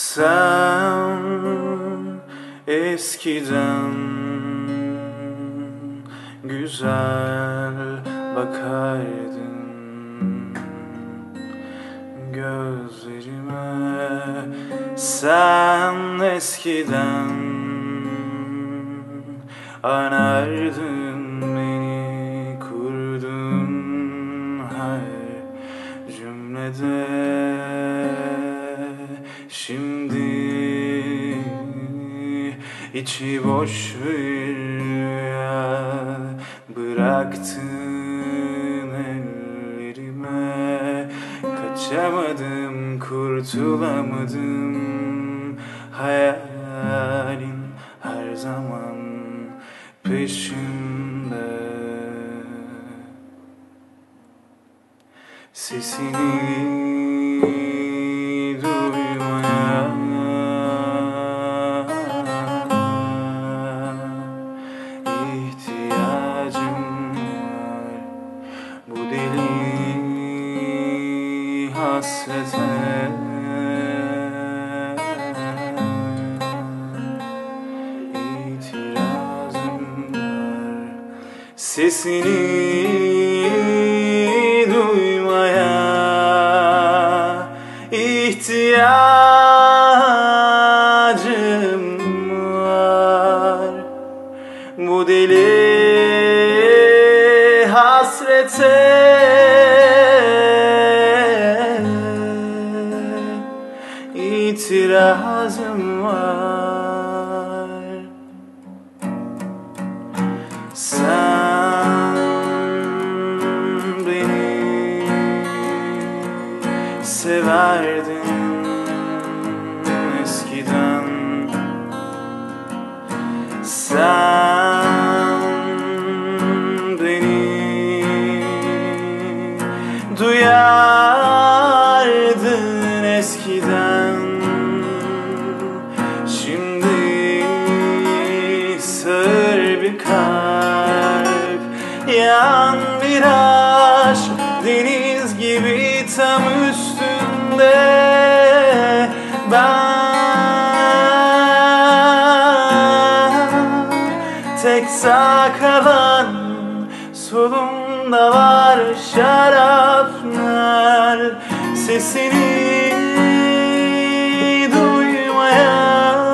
Sen eskiden güzel bakardın gözlerime. Sen eskiden anardın beni, kurdun her cümlede. Şimdi içi boş bir rüya bıraktın ellerime. Kaçamadım, kurtulamadım, hayalin her zaman peşimde. Sesini duymaya ihtiyacım var, bu deli hasrete itirazım var. Sesini duymaya ihtiyacım var, bu deli hasrete itirazım var. Sen beni severdin eskiden. Sen beni duyardın eskiden. Şimdi sığır bir kalp, yan bir aşk, deniz gibi tam üstünde. Ben tek sağ kalan, solumda var şaraplar. Sesini duymaya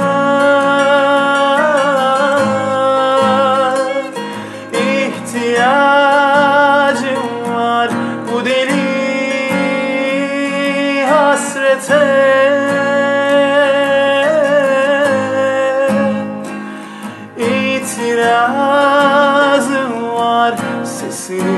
ihtiyacım var, bu deli hasrete itirazım var. Sesini